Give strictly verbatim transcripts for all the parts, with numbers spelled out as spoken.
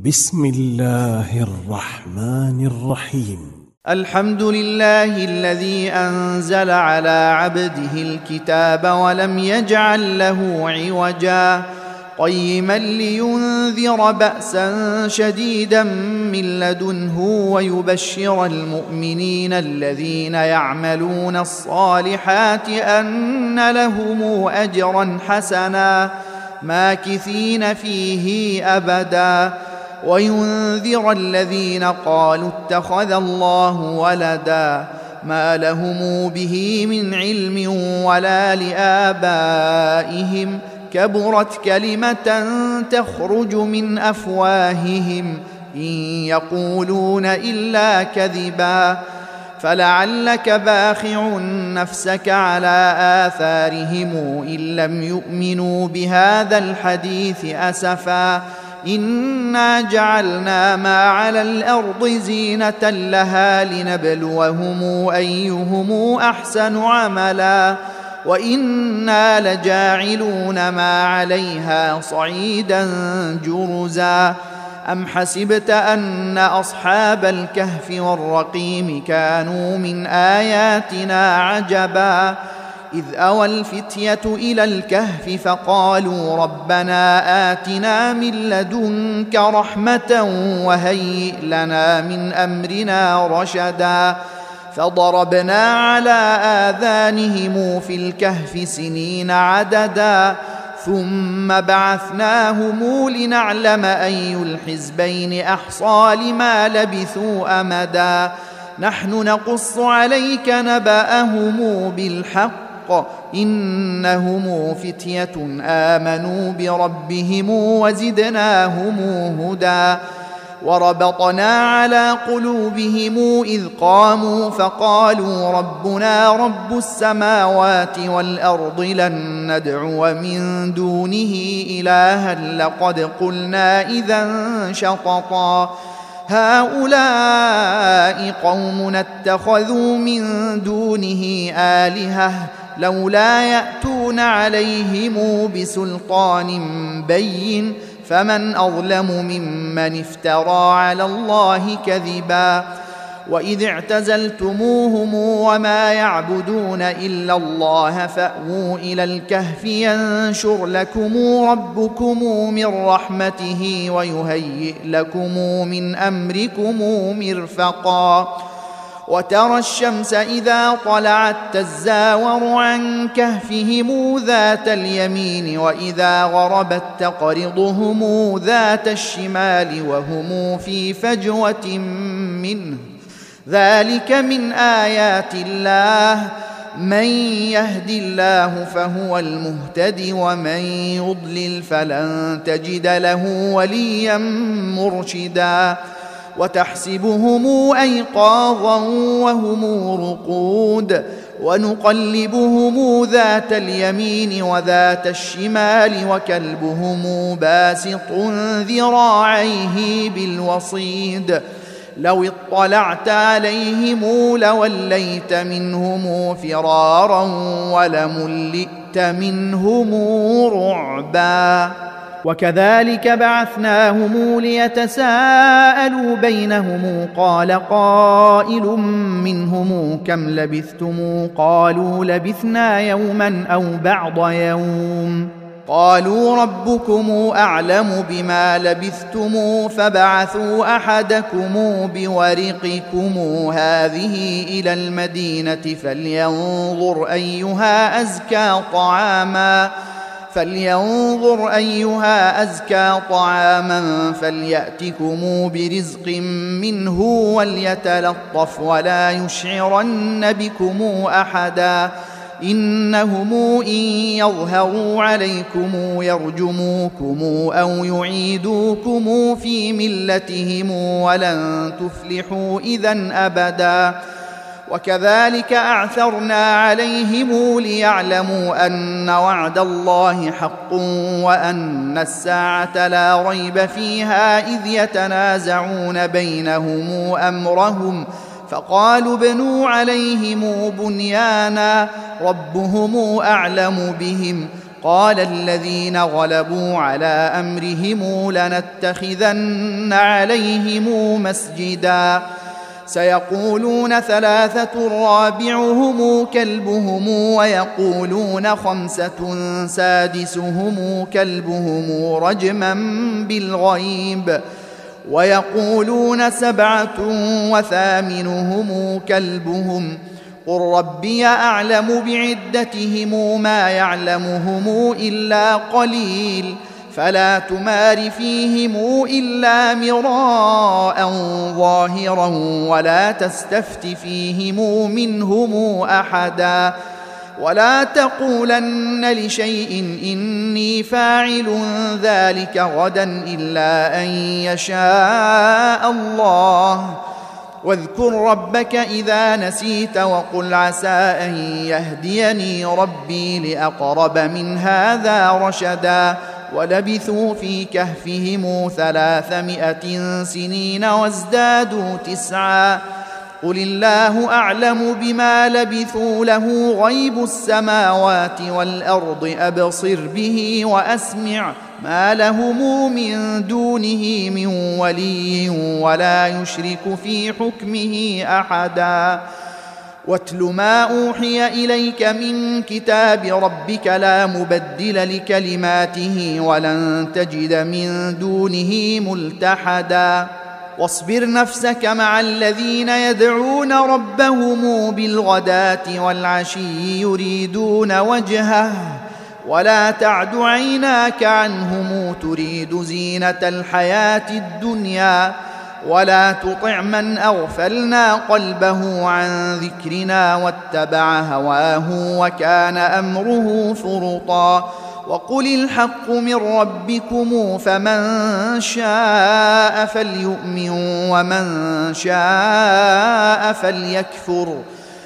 بسم الله الرحمن الرحيم. الحمد لله الذي أنزل على عبده الكتاب ولم يجعل له عوجا قيما لينذر بأسا شديدا من لدنه ويبشر المؤمنين الذين يعملون الصالحات أن لهم أجرا حسنا ماكثين فيه أبدا وينذر الذين قالوا اتخذ الله ولدا ما لهم به من علم ولا لآبائهم كبرت كلمة تخرج من أفواههم إن يقولون إلا كذبا فلعلك باخع نفسك على آثارهم إن لم يؤمنوا بهذا الحديث أسفا إنا جعلنا ما على الأرض زينة لها لنبلوهم أيهم أحسن عملا وإنا لجاعلون ما عليها صعيدا جرزا أم حسبت أن أصحاب الكهف والرقيم كانوا من آياتنا عجبا إذ أوى الفتية إلى الكهف فقالوا ربنا آتنا من لدنك رحمة وهيئ لنا من أمرنا رشدا فضربنا على آذانهم في الكهف سنين عددا ثم بعثناهم لنعلم أي الحزبين أحصى لما لبثوا أمدا نحن نقص عليك نبأهم بالحق إنهم فتية آمنوا بربهم وزدناهم هدى وربطنا على قلوبهم إذ قاموا فقالوا ربنا رب السماوات والأرض لن ندعو من دونه إلها لقد قلنا إذا شططا هؤلاء قوم اتخذوا من دونه آلهة لولا يأتون عليهم بسلطان بين فمن أظلم ممن افترى على الله كذبا وإذ اعتزلتموهم وما يعبدون إلا الله فأووا إلى الكهف ينشر لكم ربكم من رحمته ويهيئ لكم من أمركم مرفقا وترى الشمس إذا طلعت تزاور عن كهفهم ذات اليمين وإذا غربت تقرضهم ذات الشمال وهم في فجوة منه ذلك من آيات الله من يهد الله فهو المهتد ومن يضلل فلن تجد له وليا مرشدا وتحسبهم أيقاظا وهم رقود ونقلبهم ذات اليمين وذات الشمال وكلبهم باسط ذراعيه بالوصيد لو اطلعت عليهم لوليت منهم فرارا ولملئت منهم رعبا وكذلك بعثناهم ليتساءلوا بينهم قال قائل منهم كم لبثتم قالوا لبثنا يوما أو بعض يوم قالوا ربكم أعلم بما لبثتم فبعثوا أحدكم بورقكم هذه إلى المدينة فلينظر أيها أزكى طعاما فلينظر أيها أزكى طعاما فليأتكم برزق منه وليتلطف ولا يشعرن بكم أحدا إنهم إن يظهروا عليكم يرجموكم أو يعيدوكم في ملتهم ولن تفلحوا إذن أبدا وكذلك أعثرنا عليهم ليعلموا أن وعد الله حق وأن الساعة لا ريب فيها إذ يتنازعون بينهم أمرهم فقالوا ابنوا عليهم بنيانا ربهم أعلم بهم قال الذين غلبوا على أمرهم لنتخذن عليهم مسجدا سيقولون ثلاثة رابعهم كلبهم ويقولون خمسة سادسهم كلبهم رجما بالغيب ويقولون سبعة وثامنهم كلبهم قل ربي أعلم بعدتهم ما يعلمهم إلا قليل فلا تمار فيهم إلا مراء ظاهرا ولا تستفت فيهم منهم أحدا ولا تقولن لشيء إني فاعل ذلك غدا إلا أن يشاء الله واذكر ربك إذا نسيت وقل عسى أن يهديني ربي لأقرب من هذا رشدا ولبثوا في كهفهم ثلاثمائة سنين وازدادوا تسعا قل الله أعلم بما لبثوا له غيب السماوات والأرض أبصر به وأسمع ما لهم من دونه من ولي ولا يشرك في حكمه أحدا واتل ما أوحي إليك من كتاب ربك لا مبدل لكلماته ولن تجد من دونه ملتحدا واصبر نفسك مع الذين يدعون ربهم بالغداة والعشي يريدون وجهه ولا تعد عيناك عنهم تريد زينة الحياة الدنيا ولا تطع من أغفلنا قلبه عن ذكرنا واتبع هواه وكان أمره فرطا وقل الحق من ربكم فمن شاء فليؤمن ومن شاء فليكفر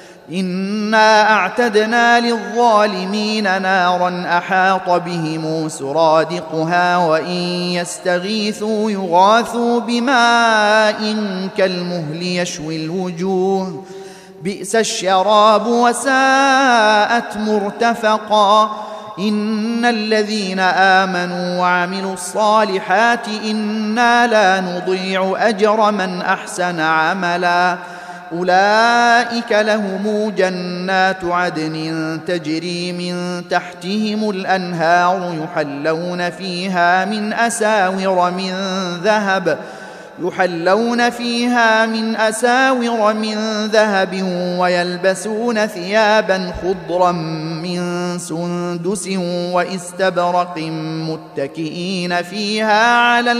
إنا أعتدنا للظالمين نارا أحاط بهم سرادقها وإن يستغيثوا يغاثوا بماء كالمهل يشوي الوجوه بئس الشراب وساءت مرتفقا إن الذين آمنوا وعملوا الصالحات إنا لا نضيع أجر من أحسن عملا أولئك لهم جنات عدن تجري من تحتهم الأنهار يحلون فيها من أساور من ذهب يحلون فيها من أساور من ذهب ويلبسون ثيابا خضرا من سندس واستبرق متكئين فيها على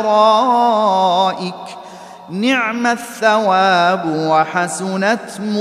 الأرائك نعم الثواب وحسنت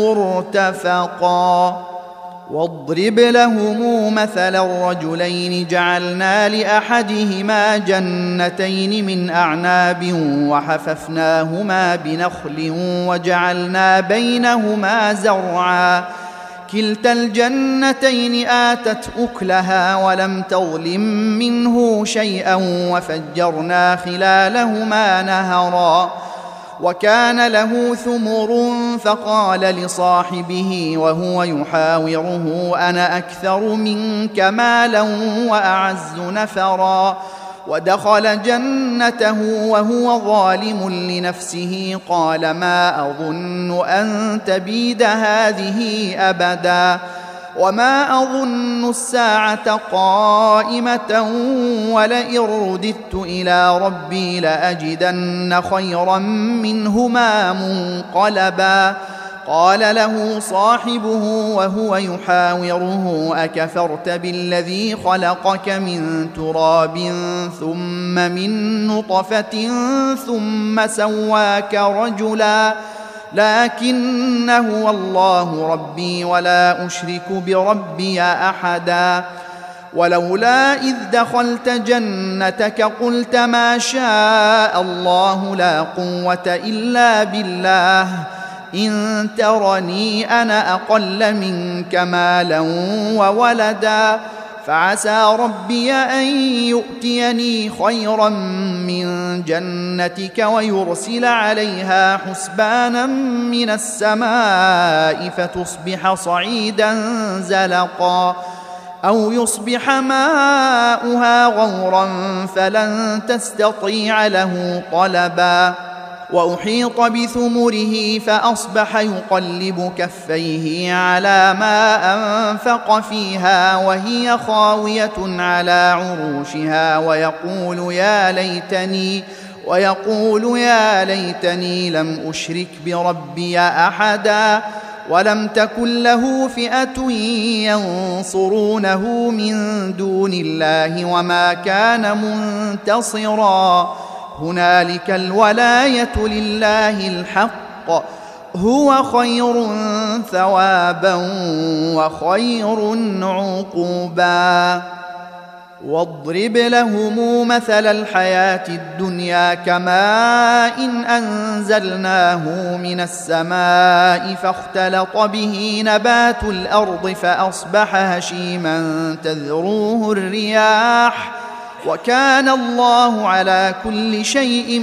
مرتفقا واضرب لهم مثل الرجلين جعلنا لأحدهما جنتين من أعناب وحففناهما بنخل وجعلنا بينهما زرعا كلتا الجنتين آتت أكلها ولم تظلم منه شيئا وفجرنا خلالهما نهرا وكان له ثمر فقال لصاحبه وهو يحاوره أنا أكثر منك مالا وأعز نفرا ودخل جنته وهو ظالم لنفسه قال ما أظن أن تبيد هذه أبدا وما أظن الساعة قائمة ولئن رددت إلى ربي لأجدن خيرا منهما منقلبا قال له صاحبه وهو يحاوره أكفرت بالذي خلقك من تراب ثم من نطفة ثم سواك رجلا لكن هو الله ربي ولا أشرك بربي أحدا ولولا إذ دخلت جنتك قلت ما شاء الله لا قوة إلا بالله إن ترني أنا أقل منك مالا وولدا فعسى ربي أن يؤتيني خيرا من جنتك ويرسل عليها حسبانا من السماء فتصبح صعيدا زلقا أو يصبح ماؤها غورا فلن تستطيع له طلبا وأحيط بثمره فأصبح يقلب كفيه على ما أنفق فيها وهي خاوية على عروشها ويقول يا ليتني ويقول يا ليتني لم أشرك بربي أحدا ولم تكن له فئة ينصرونه من دون الله وما كان منتصرا هنالك الولاية لله الحق هو خير ثوابا وخير عقوبا واضرب لهم مثل الحياة الدنيا كماء إن أنزلناه من السماء فاختلط به نبات الأرض فأصبح هشيما تذروه الرياح وكان الله على كل شيء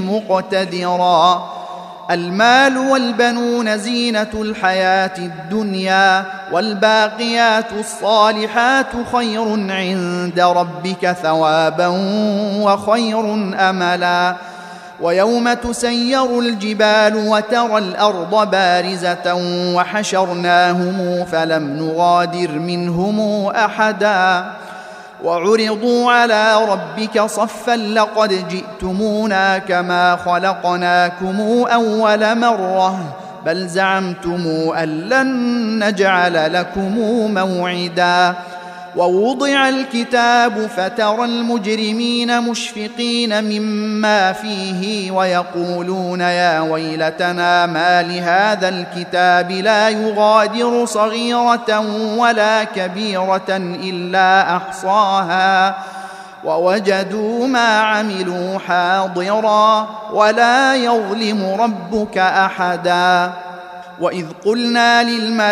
مقتدرا المال والبنون زينة الحياة الدنيا والباقيات الصالحات خير عند ربك ثوابا وخير أملا ويوم تسير الجبال وترى الأرض بارزة وحشرناهم فلم نغادر منهم أحدا وعرضوا على ربك صفا لقد جئتمونا كما خلقناكم أول مرة بل زعمتم أن لن نجعل لكم موعدا ووضع الكتاب فترى المجرمين مشفقين مما فيه ويقولون يا ويلتنا ما لهذا الكتاب لا يغادر صغيرة ولا كبيرة إلا أحصاها ووجدوا ما عملوا حاضرا ولا يظلم ربك أحدا وإذ قلنا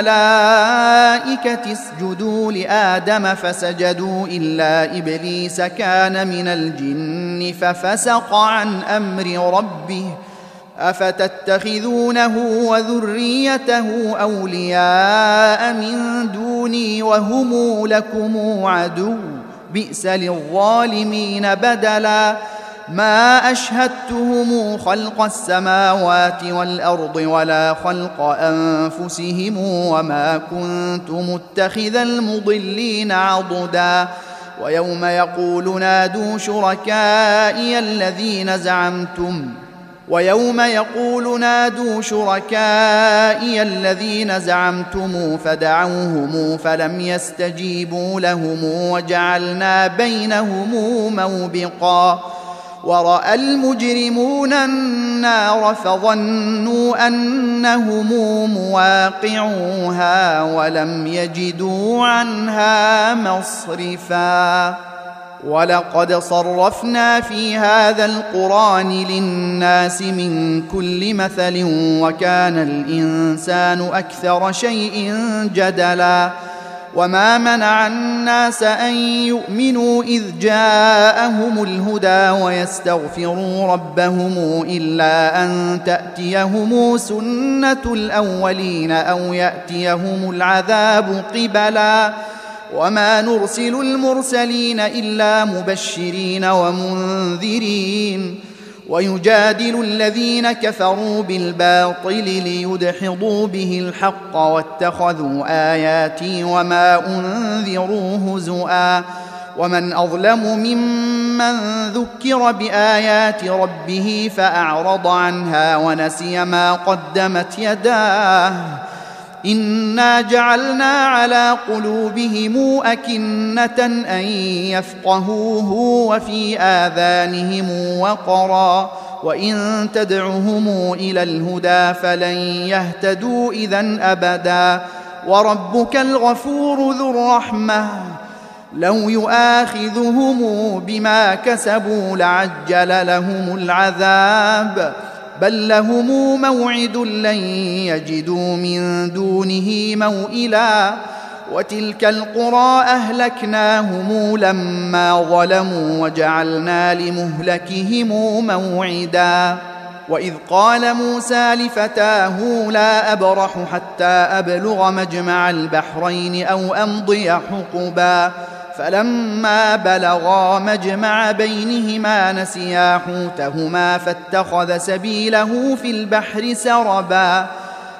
للملائكة اسجدوا لآدم فسجدوا إلا إبليس كان من الجن ففسق عن أمر ربه أفتتخذونه وذريته أولياء من دوني وهم لكم عدو بئس للظالمين بدلا ما أشهدتهم خلق السماوات والأرض ولا خلق أنفسهم وما كنت متخذ المضلين عضدا ويوم يقول نادوا شركائي الذين زعمتم ويوم يقول نادوا شركائي الذين زعمتم فدعوهم فلم يستجيبوا لهم وجعلنا بينهم موبقا ورأى المجرمون النار فظنوا أنهم مواقعوها ولم يجدوا عنها مصرفا ولقد صرفنا في هذا القرآن للناس من كل مثل وكان الإنسان أكثر شيء جدلا وما منع الناس أن يؤمنوا إذ جاءهم الهدى ويستغفروا ربهم إلا أن تأتيهم سنة الأولين أو يأتيهم العذاب قبلا وما نرسل المرسلين إلا مبشرين ومنذرين ويجادل الذين كفروا بالباطل ليدحضوا به الحق واتخذوا آياتي وما أنذروا هزؤا ومن أظلم ممن ذكر بآيات ربه فأعرض عنها ونسي ما قدمت يداه إنا جعلنا على قلوبهم أكنة أن يفقهوه وفي آذانهم وقرا وإن تدعهم إلى الهدى فلن يهتدوا إذن أبدا وربك الغفور ذو الرحمة لو يؤاخذهم بما كسبوا لعجل لهم العذاب بل لهم موعد لن يجدوا من دونه موئلا وتلك القرى أهلكناهم لما ظلموا وجعلنا لمهلكهم موعدا وإذ قال موسى لفتاه لا أبرح حتى أبلغ مجمع البحرين أو أمضي حقبا فلما بلغا مجمع بينهما نسيا حوتهما فاتخذ سبيله في البحر سربا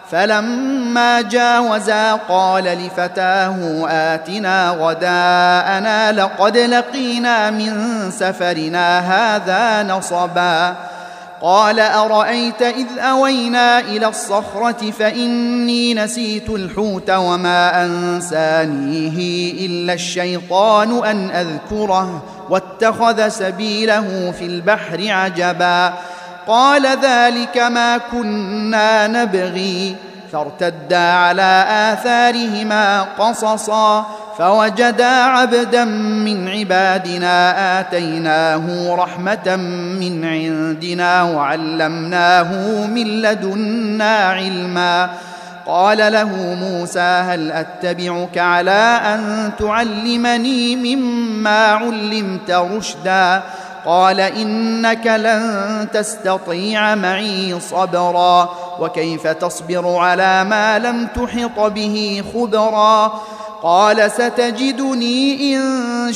فلما جاوزا قال لفتاه آتنا غداءنا لقد لقينا من سفرنا هذا نصبا قال أرأيت إذ أوينا إلى الصخرة فإني نسيت الحوت وما أنسانيه إلا الشيطان أن أذكره واتخذ سبيله في البحر عجبا قال ذلك ما كنا نبغي فارتدا على آثارهما قصصا فوجدا عبدا من عبادنا آتيناه رحمة من عندنا وعلمناه من لدنا علما قال له موسى هل أتبعك على أن تعلمني مما علمت رشدا قال إنك لن تستطيع معي صبرا وكيف تصبر على ما لم تحط به خبرا قال ستجدني إن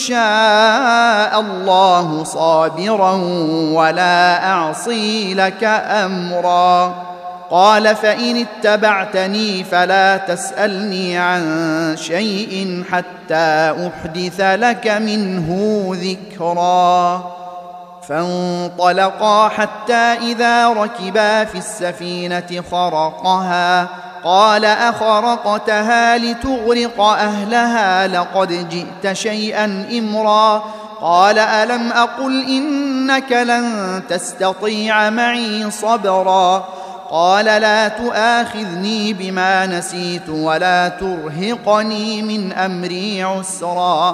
شاء الله صابرا ولا أعصي لك أمرا قال فإن اتبعتني فلا تسألني عن شيء حتى أحدث لك منه ذكرا فانطلقا حتى إذا ركبا في السفينة خرقها قال أخرقتها لتغرق أهلها لقد جئت شيئا إمرا قال ألم أقل إنك لن تستطيع معي صبرا قال لا تؤاخذني بما نسيت ولا ترهقني من أمري عسرا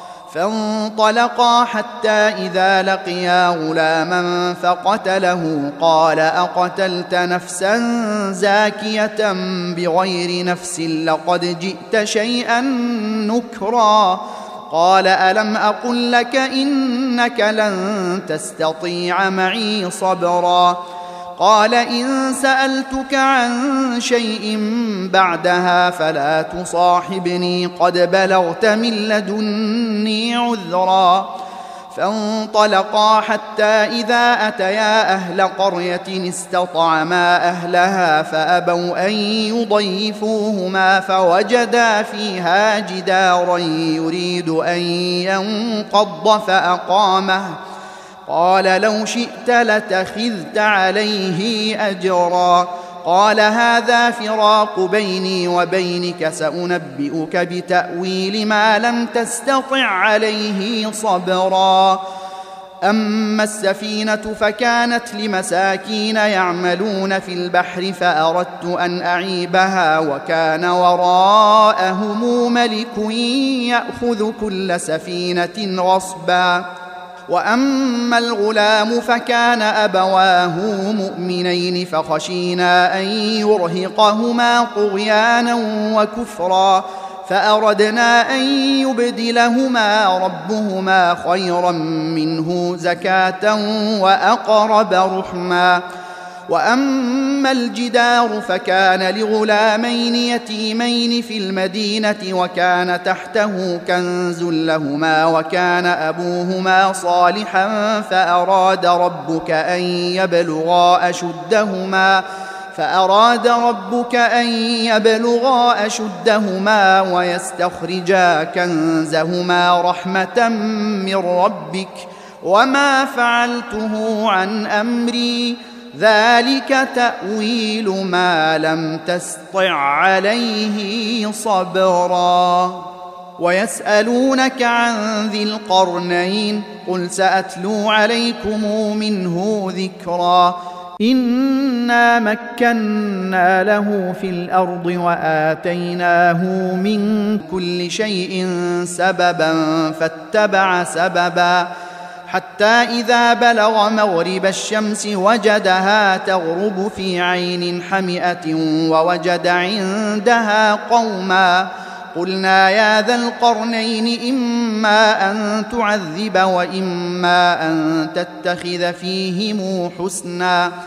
فانطلقا حتى إذا لقيا غلاما فقتله قال أقتلت نفسا زاكية بغير نفس لقد جئت شيئا نكرا قال ألم أقل لك إنك لن تستطيع معي صبرا قال إن سألتك عن شيء بعدها فلا تصاحبني قد بلغت من لدني عذرا فانطلقا حتى إذا أتيا أهل قرية استطعما أهلها فأبوا أن يضيفوهما فوجدا فيها جدارا يريد أن ينقض فأقامه قال لو شئت لاتخذت عليه أجرا قال هذا فراق بيني وبينك سأنبئك بتأويل ما لم تستطع عليه صبرا أما السفينة فكانت لمساكين يعملون في البحر فأردت أن أعيبها وكان وراءهم ملك يأخذ كل سفينة غصبا وأما الغلام فكان أبواه مؤمنين فخشينا أن يرهقهما طغيانا وكفرا فأردنا أن يبدلهما ربهما خيرا منه زكاة وأقرب رحما وأما الجدار فكان لغلامين يتيمين في المدينة وكان تحته كنز لهما وكان أبوهما صالحا فأراد ربك أن يبلغا أشدهما فأراد ربك أن يبلغا أشدهما ويستخرجا كنزهما رحمة من ربك وما فعلته عن أمري ذلك تأويل ما لم تسطع عليه صبرا ويسألونك عن ذي القرنين قل سأتلو عليكم منه ذكرا إنا مكنا له في الأرض وآتيناه من كل شيء سببا فاتبع سببا حتى إذا بلغ مغرب الشمس وجدها تغرب في عين حمئة ووجد عندها قوما قلنا يا ذا القرنين إما أن تعذب وإما أن تتخذ فيهم حسنا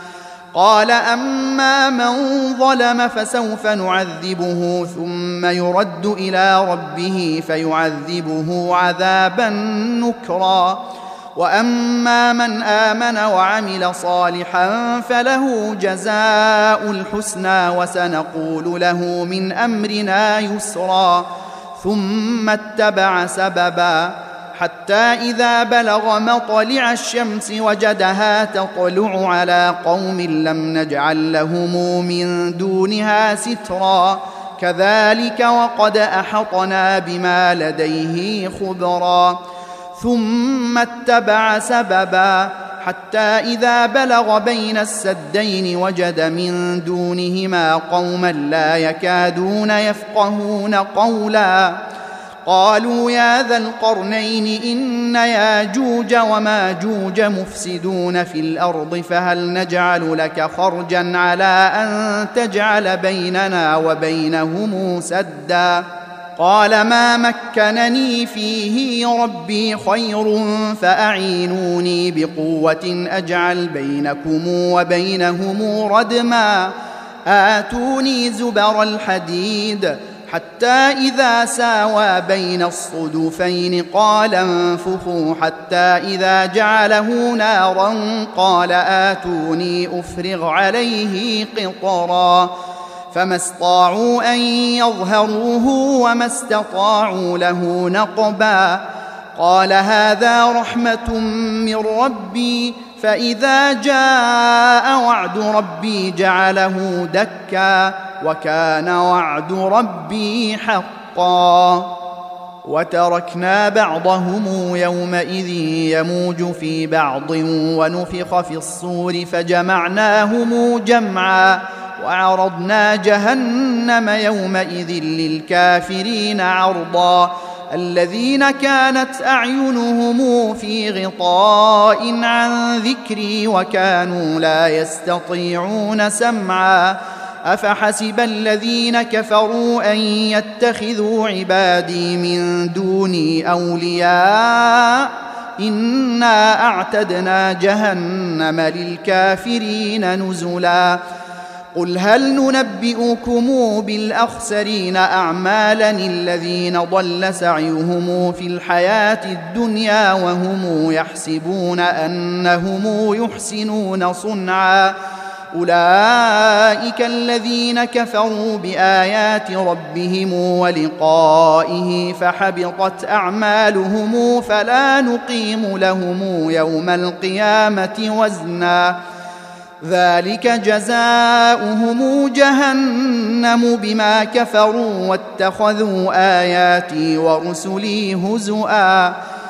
قال أما من ظلم فسوف نعذبه ثم يرد إلى ربه فيعذبه عذابا نكرا وأما من آمن وعمل صالحا فله جزاء الحسنى وسنقول له من أمرنا يسرا ثم اتبع سببا حتى إذا بلغ مطلع الشمس وجدها تطلع على قوم لم نجعل لهم من دونها سترا كذلك وقد أحطنا بما لديه خبرا ثم اتبع سببا حتى إذا بلغ بين السدين وجد من دونهما قوما لا يكادون يفقهون قولا قالوا يا ذا القرنين إن ياجوج وماجوج مفسدون في الأرض فهل نجعل لك خرجا على أن تجعل بيننا وبينهم سدا قال ما مكنني فيه ربي خير فأعينوني بقوة أجعل بينكم وبينهم ردما آتوني زبر الحديد حتى إذا ساوى بين الصدفين قال انفخوا حتى إذا جعله نارا قال آتوني أفرغ عليه قطرا فما استطاعوا أن يظهروه وما استطاعوا له نقبا قال هذا رحمة من ربي فإذا جاء وعد ربي جعله دكا وكان وعد ربي حقا وتركنا بعضهم يومئذ يموج في بعض ونفخ في الصور فجمعناهم جمعا وعرضنا جهنم يومئذ للكافرين عرضا الذين كانت أعينهم في غطاء عن ذكري وكانوا لا يستطيعون سمعا أفحسب الذين كفروا أن يتخذوا عبادي من دوني أولياء إنا أعتدنا جهنم للكافرين نزلا قل هل ننبئكم بالأخسرين أعمالا الذين ضل سعيهم في الحياة الدنيا وهم يحسبون أنهم يحسنون صنعا أولئك الذين كفروا بآيات ربهم ولقائه فحبطت أعمالهم فلا نقيم لهم يوم القيامة وزنا ذلك جزاؤهم جهنم بما كفروا واتخذوا آياتي ورسلي هزؤا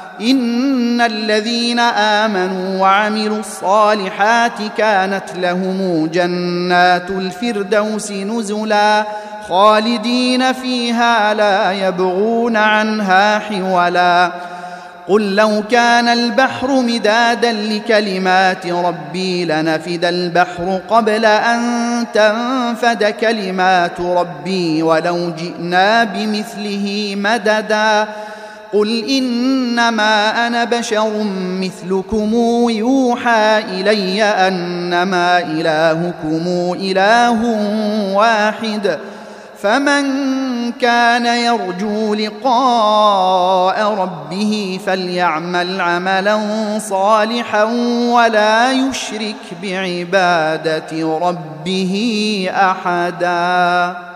إن الذين آمنوا وعملوا الصالحات كانت لهم جنات الفردوس نزلا خالدين فيها لا يبغون عنها حولا قل لو كان البحر مدادا لكلمات ربي لنفد البحر قبل أن تنفد كلمات ربي ولو جئنا بمثله مددا قل إنما أنا بشر مثلكم يوحى إلي أنما إلهكم إله واحد فمن كان يرجو لقاء ربه فليعمل عملا صالحا ولا يشرك بعبادة ربه أحدا.